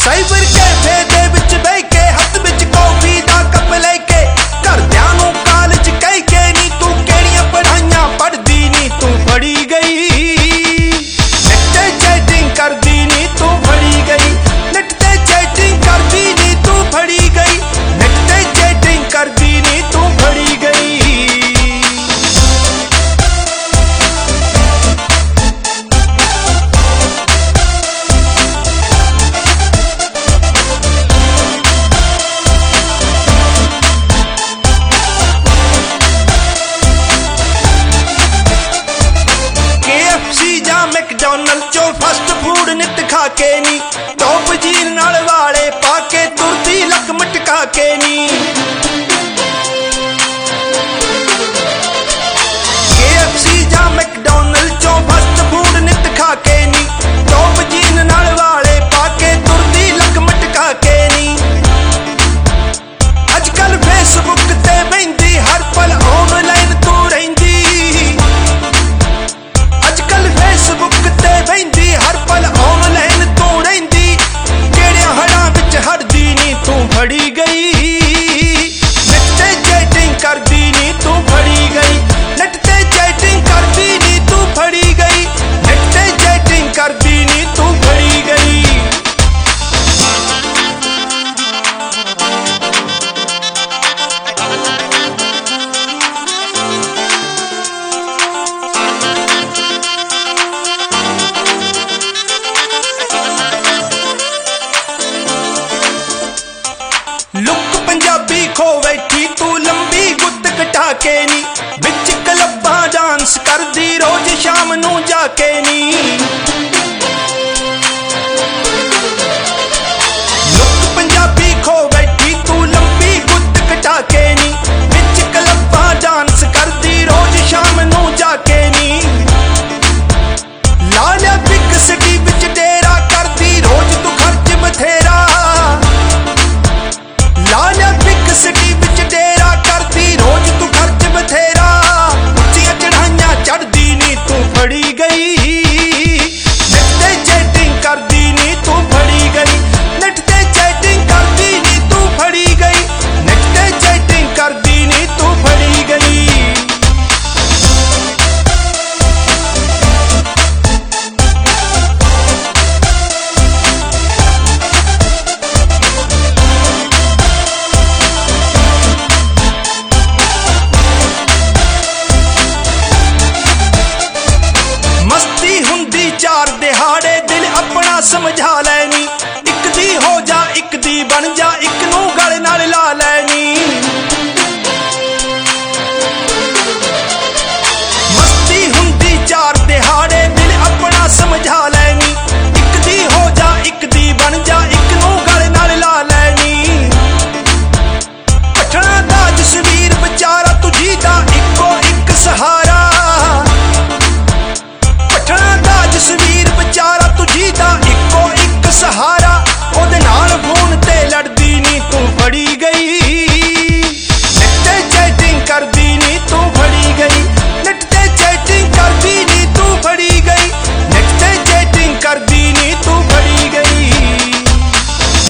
cyber cafe ਦੇ ਵਿੱਚ ਬਹਿ ਕੇ ਹੱਥ ਵਿੱਚ ਕੌਫੀ ਦਾ ਕੱਪ ਲੈ ਕੇ ਘਰਦਿਆਂ ਨੂੰ ਕਾਲਜ ਕਹਿ ਕੇ ਨੀ ਤੂੰ ਕਿਹੜੀਆਂ ਪੜ੍ਹਾਈਆਂ ਪੜ੍ਹਦੀ ਨੀ ਤੂੰ ਫੜੀ ਗਈ ਨੈੱਟ ਤੇ ਚੈਟਿੰਗ ਕਰਦੀ ਨੀ ਤੂੰ ਫੜੀ ਗਈ ਨੈੱਟ ਤੇ ਚੈਟਿੰਗ ਕਰਦੀ ਨੀ ਤੂੰ ਫੜੀ ਗਈ ਨੈੱਟ ਤੇ ਚੈਟਿੰਗ ਕਰਦੀ ਨੀ ਤੂੰ ਫੜੀ ਗਈ मैकडॉनल्ड चो फास्ट फूड नित खा के नी टॉप जीन नाल वाले पाके तुरती लक मटका के नी KFC जा मैकडॉनल्ड चो फास्ट फूड नित खा के नी टॉप जीन नाल वाले पाके तुरती लक मटका के नी अजकल फेसबुक ते बहिंदी हर पल ऑनलाइन तू रहिंदी फेसबुक ते बहिंदी हर पल ऑनलाइन तू रहिंदी किहड़ियां हड़ां विच हड़दी नी तू फड़ी गई नैट ते चैटिंग करदी नी तू फड़ी गई नैट ते चैटिंग करदी नी तू फड़ी गई नैट ते चैटिंग करदी नी तू फड़ी गई लुक पंजाबी खो बैठी तू लंबी गुत्त कटा के नी बिच क्लब्बां डांस करदी रोज शाम नू जाके नी